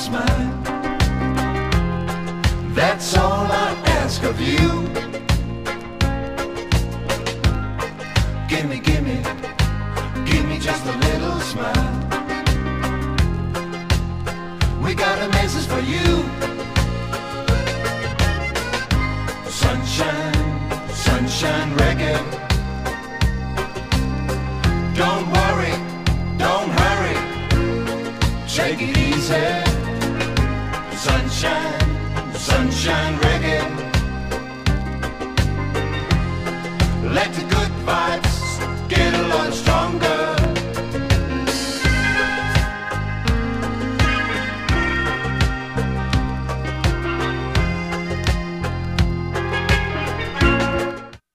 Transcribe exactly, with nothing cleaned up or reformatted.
smile. That's all I ask of you. Gimme, gimme, give me just a little smile. We got a message for you. Sunshine, sunshine reggae. Don't worry, don't hurry, take it easy. Sunshine, sunshine reggae. Let the